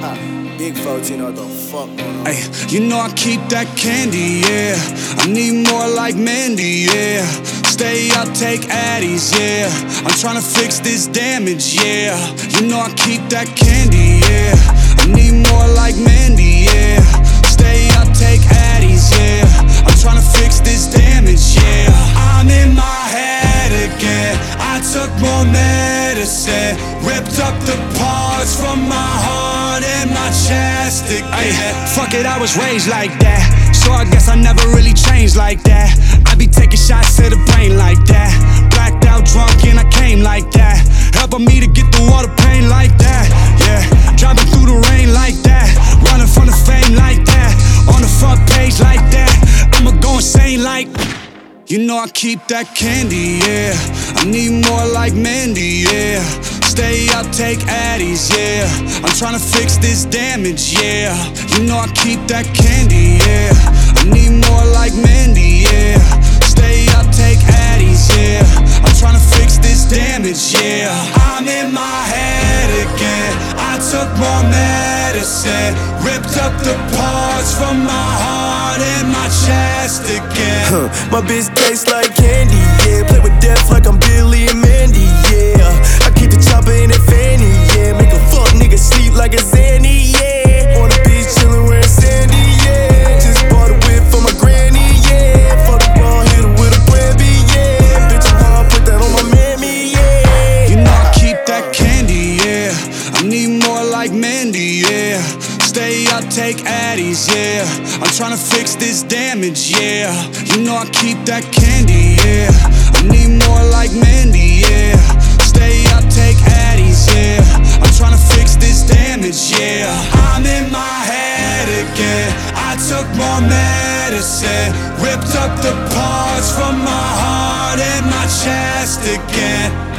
Big 14, what the fuck going on? Ay, you know I keep that candy, yeah. I need more like Mandy, yeah. Stay up, take Addies, yeah. I'm tryna fix this damage, yeah. You know I keep that candy, yeah. I need more like Mandy, yeah. Stay up, take Addies, yeah. I'm tryna fix this damage, yeah. I'm in my head again. I took more medicine, ripped up the parts from my heart and my chest again. Ay, fuck it, I was raised like that, so I guess I never really changed like that. I be taking shots to the brain like that, blacked out drunk and I came like that, helping me to get through all the pain like that. Yeah, driving through the rain like that, running from the fame like that, on the front page like that. I'ma go insane like, you know I keep that candy, yeah. I need more like Mandy, yeah. Stay up, take Addies, yeah. I'm tryna fix this damage, yeah. You know I keep that candy, yeah. I need more like Mandy, yeah. Stay up, take Addies, yeah. I'm tryna fix this damage, yeah. I'm in my head again. I took more medicine, ripped up the parts from my heart and my chest again. My bitch tastes like candy, yeah. Play with death like I'm Billy and Mandy, yeah. I keep the chopper in that fanny, yeah. Make a fuck nigga sleep like a Zanny, yeah. On the beach chillin' wearing Sandy, yeah. Just bought a whip for my granny, yeah. Fuck the ball, hit her with a Grammy, yeah. Bitch, I'm hard, put that on my mammy, yeah. You know I keep that candy, yeah. I need more like Mandy, yeah. Stay up, take Addies, yeah. I'm tryna fix this damage, yeah. You know I keep that candy, yeah. I need more like Mandy, yeah. Stay up, take Addies, yeah. I'm tryna fix this damage, yeah. I'm in my head again. I took more medicine, ripped up the parts from my heart and my chest again.